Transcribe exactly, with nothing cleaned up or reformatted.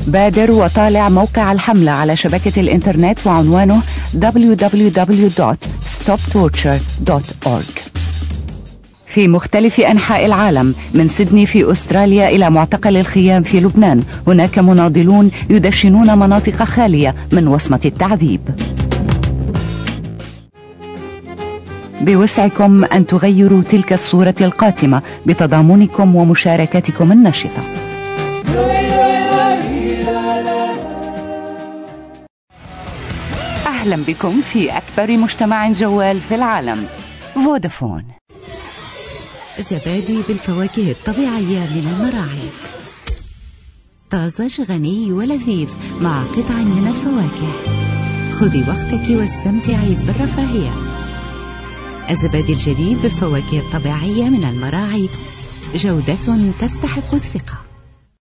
بادر وطالع موقع الحملة على شبكة الإنترنت وعنوانه دبليو دبليو دبليو دوت ستوب تورتشر دوت أورج. في مختلف أنحاء العالم، من سيدني في أستراليا إلى معتقل الخيام في لبنان، هناك مناضلون يدشنون مناطق خالية من وصمة التعذيب. بوسعكم أن تغيروا تلك الصورة القاتمة بتضامنكم ومشاركتكم النشطة. أهلا بكم في أكبر مجتمع جوال في العالم، فودافون. زبادي بالفواكه الطبيعية من المراعي، طازج غني ولذيذ مع قطع من الفواكه. خذي وقتك واستمتعي بالرفاهية. الزبادي الجديد بالفواكه الطبيعية من المراعي، جودة تستحق الثقة.